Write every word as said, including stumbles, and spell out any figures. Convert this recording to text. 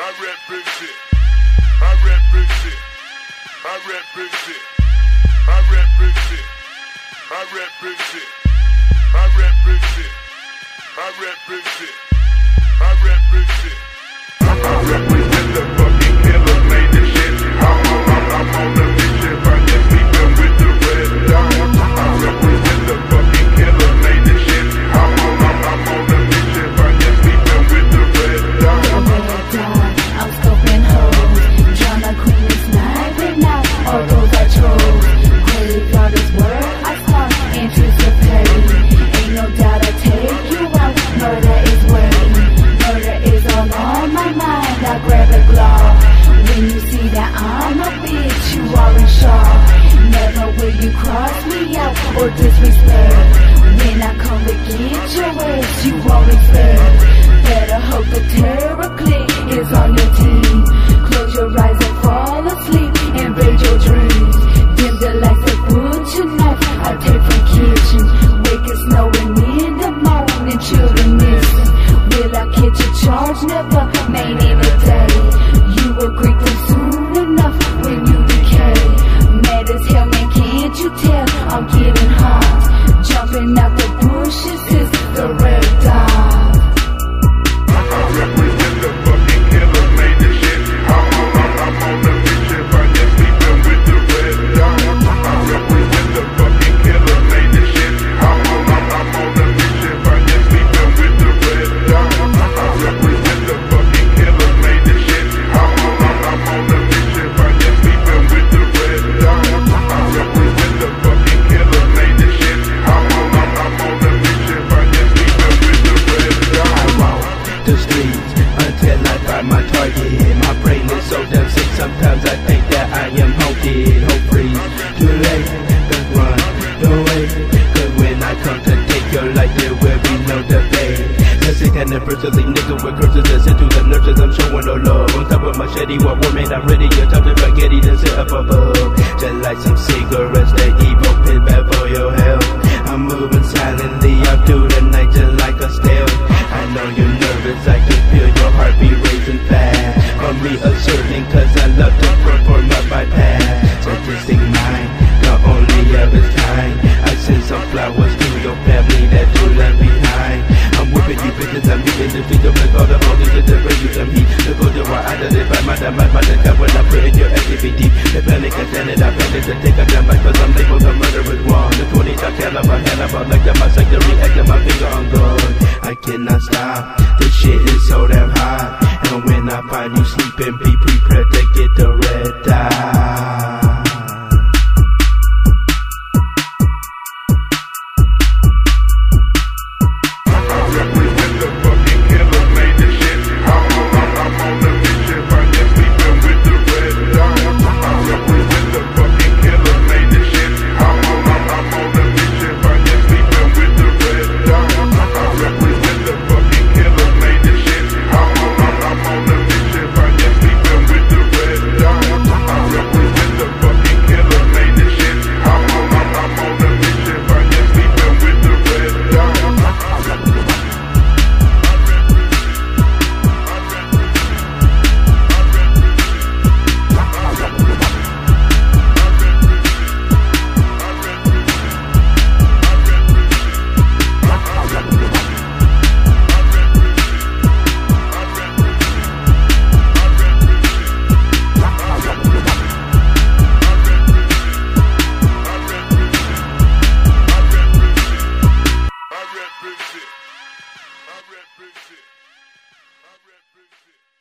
I represent. I represent. I represent. I represent. I represent. I represent. I represent. I represent. I represent the fucking killer, made the shit. I'm on, I'm, I'm on the mission, I just sleeping with the red dot. I represent the fucking killer, made the shit. I'm on, I'm, I'm on the mission, I just sleeping with the red dot. Red dot, I'm scoping hoes. Drama queen is sniping out all those I chose. Graveyard is where I start, interest of pay. Ain't no doubt I take you out, murder is waiting. Murder is all on my mind, I grab a glove. When you see that I'm a bitch, you are in shock. Never will you cross me out or disrespect. When I come to get your ass, you won't expect. Better hope the terror clique is on your team. Close your eyes and fall asleep, invade your dreams. Dim the lights and put your knife, I take from kitchen. Wake it snowing in the morning, children missing. Will I catch a charge? Never, main in a day. You will greet them soon enough when you decay. Mad as hell, man, can't you tell I'm getting hot? Jumping out the bushes is the red dot. I represent the fucking killer, made the shit. I'm on, I'm, I'm on the mission, I just sleeping with the red dot. I represent the fucking killer, made the shit. I'm on, I'm, I'm on the mission, I just sleeping with the red dot. I represent the fucking killer, made the shit. I'm on, I'm, I'm on the mission, I just sleeping with the red dot. I represent the fucking killer, made the shit. I'm on, I'm, I'm on the mission, I just sleeping with the red dot. I walk the streets until I find my target. My brain is so damn sick, sometimes I think that I am haunted. Hope freeze, too late, don't run, don't wait. Cause when I come to take your life, there will be no debate. The sick and the bristly nigga with curses that sent to the nurses, I'm showing no love. On top of my machete, what war made I'm ready. You're top to spaghetti, then sit up above. Just like some cigarettes, the evil pin bad for your health. I'm moving silently out through the night just like a stealth. I know you're nervous, I can feel your heartbeat racing fast. For me asserting, cause I love to perform up my path. Statistic mind, the only of its kind. I send some flowers to your family that you left behind. I'm whipping you bitches, I'm beating the feet of the god of all these to bring you some heat. The go to why I did it by my damn mind, my damn when I put in your activity. The panic and standing, I panic to take a damn life, cause I'm labeled a murderous one. The twenty shot caliber, hand up like that, my sector reacting, my finger on gun. I cannot stop, this shit is so damn hot. And when I find you sleeping, be prepared to get the red dot. I represent. I represent.